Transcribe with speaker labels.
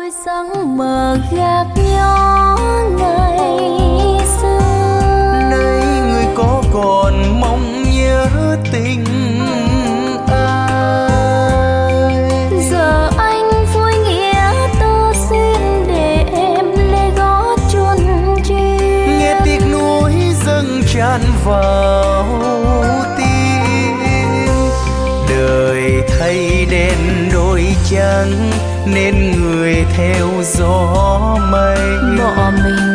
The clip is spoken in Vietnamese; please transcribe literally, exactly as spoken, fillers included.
Speaker 1: đôi sáng mờ gác nhỏ ngày xưa.
Speaker 2: Nay người có còn mong nhớ tình ai?
Speaker 1: Giờ anh vui nghĩa tơ xin để em lê gót chuôn chuyên.
Speaker 2: Nghe tiếc nuối dâng tràn vào tim. Đời thay đen đổi trắng nên người theo gió mây.
Speaker 1: Bỏ mình